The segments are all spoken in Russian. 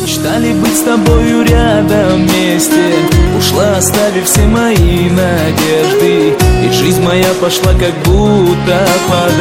Мечтали быть с тобою рядом вместе. Ушла, оставив все мои надежды, и жизнь моя пошла как будто под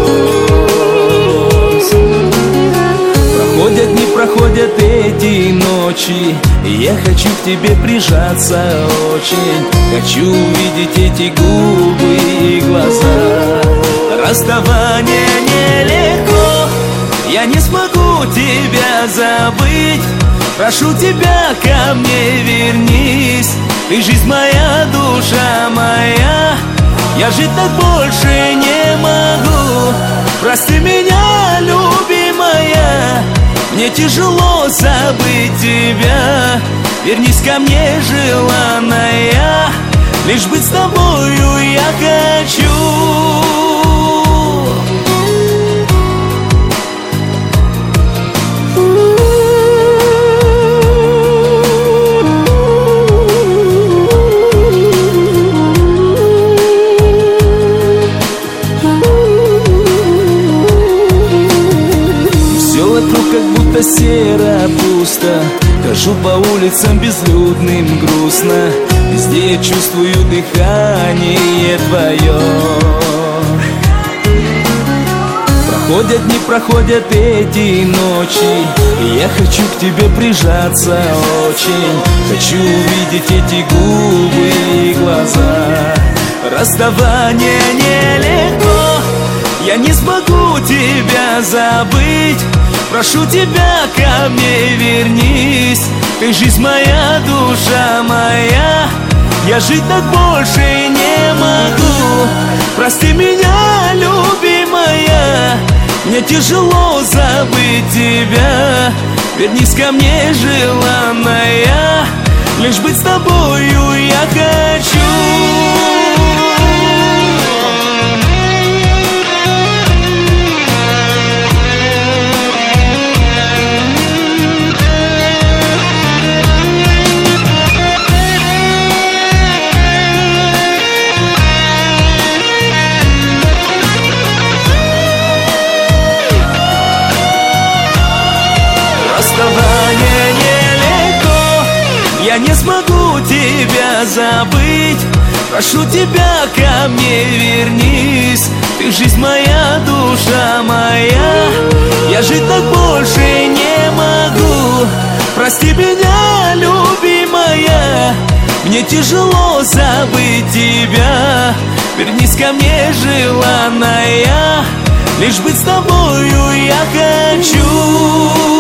откос. Проходят, не проходят эти ночи, и я хочу к тебе прижаться очень. Хочу увидеть эти губы и глаза. Расставание нелегко, я не смогу тебя забыть. Прошу тебя, ко мне вернись. Ты жизнь моя, душа моя. Я жить так больше не могу. Прости меня, любимая. Мне тяжело забыть тебя. Вернись ко мне, желанная. Лишь быть с тобою я хочу. Как будто серо, пусто. Хожу по улицам безлюдным, грустно. Везде я чувствую дыхание твое. Проходят, не проходят эти ночи, и я хочу к тебе прижаться очень. Хочу увидеть эти губы и глаза. Расставание нелегко, я не смогу тебя забыть. Прошу тебя, ко мне вернись. Ты жизнь моя, душа моя. Я жить так больше не могу. Прости меня, любимая. Мне тяжело забыть тебя. Вернись ко мне, желанная. Лишь быть с тобою я хочу. Расставание нелегко, я не смогу тебя забыть. Прошу тебя, ко мне вернись. Ты жизнь моя, душа моя. Я жить так больше не могу. Прости меня, любимая. Мне тяжело забыть тебя. Вернись ко мне, желанная. Лишь быть с тобою я хочу.